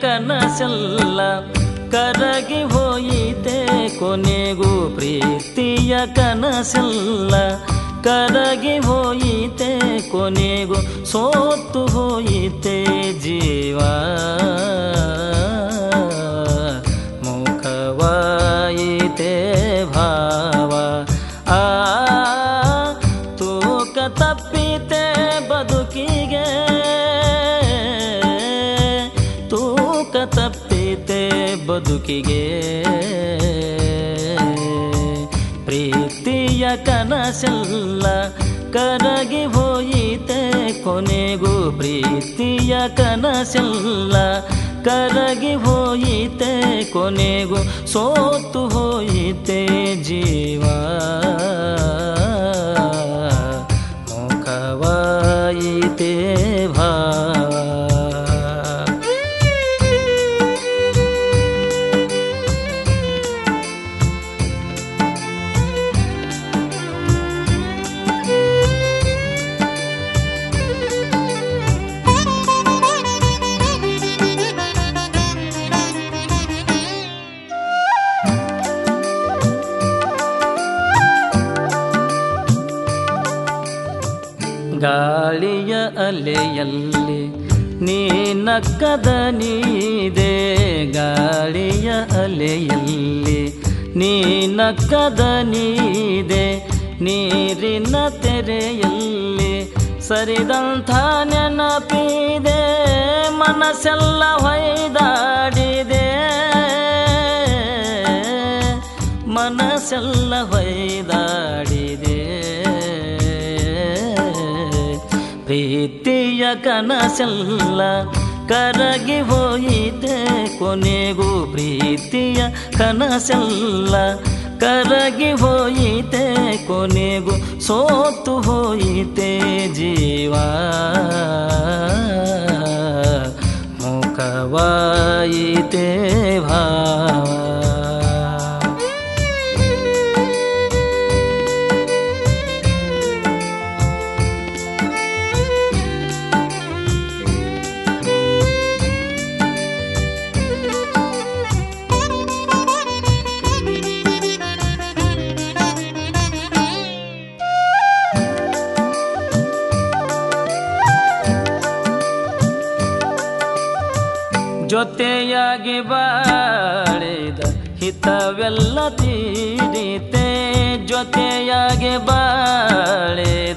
ಕನಸೆಲ್ಲ ಕರಗಿ ಹೋಯಿತೆ ಕೊನೆಗೂ ಪ್ರೀತಿಯ ಕನಸೆಲ್ಲ ಕರಗಿ ಹೋಯಿತೆ ಕೊನೆಗೂ ಸೋತು ಹೋಯಿತೆ ಜೀವ ಮುಖವಾಯಿತೆ ಭಾವ ತೂಕ ತಪ್ಪಿತೆ ಬದುಕಿಗೆ ತೂಕ ತಪ್ಪಿತೆ ಬದುಕಿಗೆ ಪ್ರೀತಿಯ ಕನಸೆಲ್ಲ ಕರಗಿ ಹೋಯಿತೆ ಕೊನೆಗೂ ಪ್ರೀತಿಯ ಕನಸೆಲ್ಲ ಕರಗಿ ಹೋಯಿತೆ ಕೊನೆಗೂ ಸೋತು ಹೋಯಿತೆ ಜೀವ ಮುಖವಾಯಿತೆ ಭಾವ ಗಾಳಿಯ ಅಲೆಯಲ್ಲಿ ನೀನಕ್ಕದ ನೀದೆ ಗಾಳಿಯ ಅಲೆಯಲ್ಲಿ ನೀನಕ್ಕದ ನೀದೆ ನೀರಿನ ತೆರೆಯಲ್ಲಿ ಸರಿದಂಥ ನೆನಪಿದೆ ಮನಸ್ಸೆಲ್ಲ ಹೊಯ್ದಾಡಿದೆ ಮನಸ್ಸೆಲ್ಲ ಹೊಯ್ದಾಡಿದೆ ಪ್ರೀತಿಯ ಕನಸೆಲ್ಲ ಕರಗಿ ಹೋಯಿತೆ ಕೊನೆಗೂ ಪ್ರೀತಿಯ ಕನಸೆಲ್ಲ ಕರಗಿ ಹೋಯಿತೆ ಕೊನೆಗೂ ಸೋತು ಹೋಯಿತೆ ಜೀವ ಮುಖವಾಯಿತೆ ಭಾವ ಜೊತೆಯಾಗಿ ಬಾಳಿದ ಹಿತವೆಲ್ಲ ತೀರಿತೆ ಜೊತೆಯಾಗಿ ಬಾಳಿದ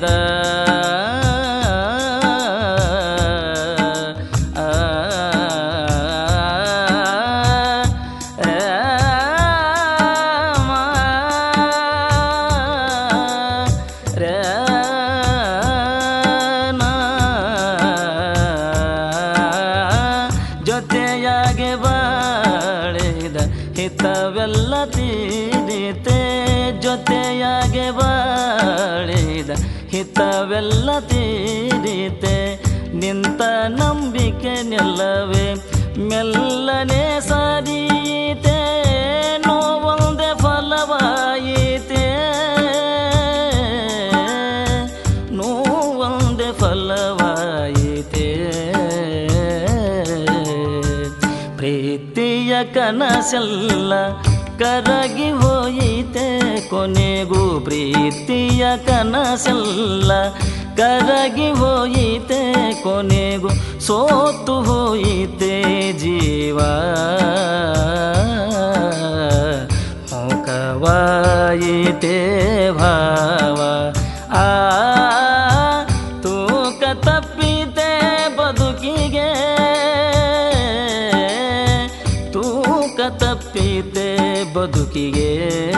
ಜೊತೆಯಾಗೆ ಬಾಳಿದ ಹಿತವೆಲ್ಲ ತೀರಿತೆ ಜೊತೆಯಾಗೆ ಬಾಳಿದ ಹಿತವೆಲ್ಲ ತೀರಿತೆ ನಿಂತ ನಂಬಿಕೆ ನಿಲ್ಲವೇ ಮೆಲ್ಲನೆ ಸಾರೀತೆ ನೋವೊಂದೇ ಫಲವಾಯಿತೆ ನೋವೊಂದೇ ಫಲವಾಯಿತೆ ಪ್ರೀತಿಯ ಕನಸೆಲ್ಲ ಕರಗಿ ಹೋಯಿತೆ ಕೊನೆಗೂ ಪ್ರೀತಿಯ ಕನಸೆಲ್ಲ ಕರಗಿ ಹೋಯಿತೆ ಕೊನೆಗೂ ಸೋತು ಹೋಯಿತೆ ಜೀವ ಮುಖವಾಯಿತೆ ಭಾವ ತೂಕ ತಪ್ಪಿತೆ ಬದುಕಿಗೆ ತೂಕ ತಪ್ಪಿತೆ ಬದುಕಿಗೆ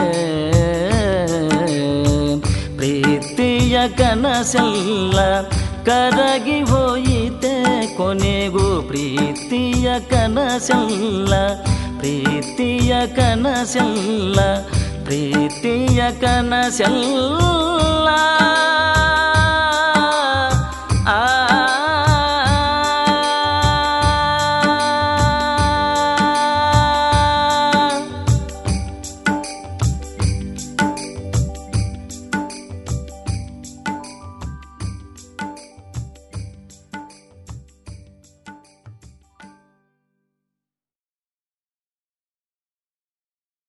ಪ್ರೀತಿಯ ಕನಸೆಲ್ಲ ಕರಗಿ ಹೋಯಿತೆ ಕೊನೆಗೂ ಪ್ರೀತಿಯ ಕನಸೆಲ್ಲ ಪ್ರೀತಿಯ ಕನಸೆಲ್ಲ ಪ್ರೀತಿಯ ಕನಸೆಲ್ಲ